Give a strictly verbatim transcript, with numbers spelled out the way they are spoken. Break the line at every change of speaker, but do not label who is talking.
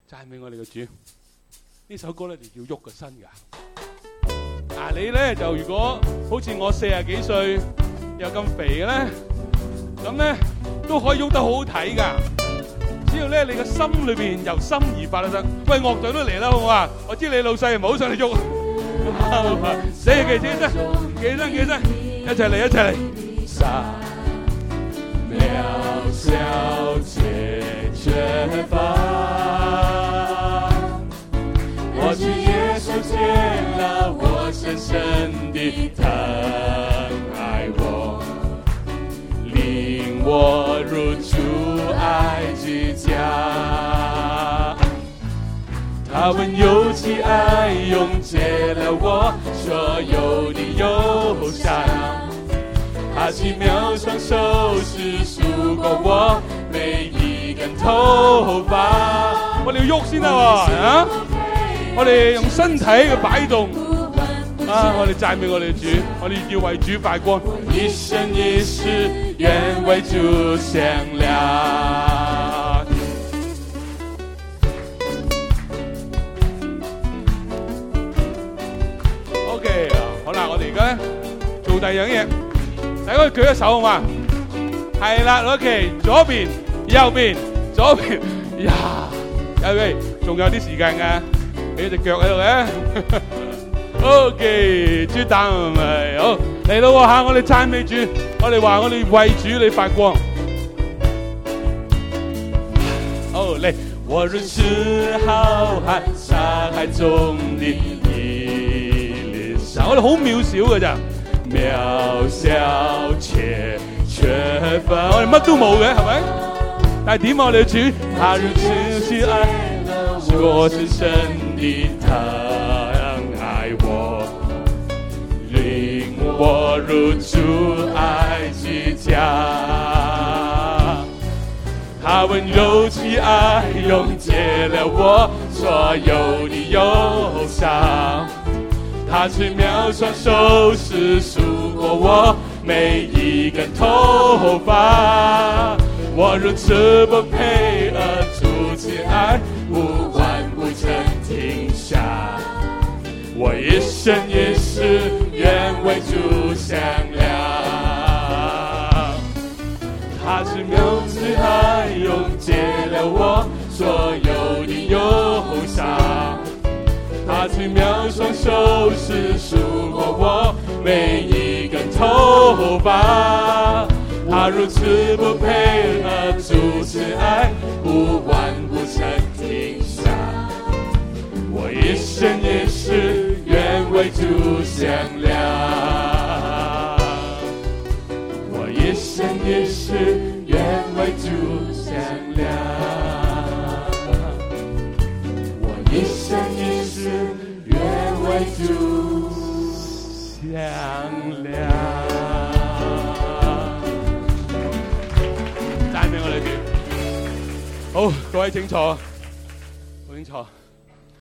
讚美我哋嘅主。呢首歌咧就叫喐個身㗎。嗱，你咧就如果好似我四十幾歲又咁肥嘅咧，咁咧都可以喐得好好睇㗎。只要咧你個心裏邊由心而發就得。喂，樂隊都嚟啦，好唔好啊？我知你老細唔好上嚟喐。死記起身，起身，起身，一齊嚟，一齊嚟。渺小且缺乏，我只耶稣见了我深深的疼爱我，领我入主爱之家。他温柔其爱永结了我所有的忧伤，他奇妙双手是数过我每一根頭髮。我哋要喐先得喎，啊！我哋用身體嘅擺動，啊！我哋讚美我哋主，我哋要為主發光，一生一世願為主響亮。OK， 好啦，我哋而家咧做第二樣嘢。大家舉一手好嘛？係啦 ，OK， 左邊、右邊、左邊，呀，右邊，仲有啲時間㗎，俾隻腳喺度嘅。OK， 豬蛋係咪？好嚟咯嚇！我哋讚美主，我哋話我哋為主你發光。好嚟，我若是浩瀚沙海中的一粒沙，我哋好渺小㗎咋。渺小且缺乏，我哋乜都冇嘅，係咪？但係點啊？我哋主，他如此去愛我，深深地疼愛我，領我入主愛之家。他温柔其愛永結了我所有的憂傷。他奇妙雙手是數過我每一根頭髮，我如此不配，而主其愛無完不曾停下。我一生一世願為主響亮。他奇妙之愛永結了我所有的憂傷。他奇妙雙手是數過我每一根頭髮，他如此不配，而主之愛無完不曾停下。我一生一世願為主響亮，我一生一世願為主響亮，我一生一世願為主響亮。讚美我哋主。好，各位請坐，好請坐。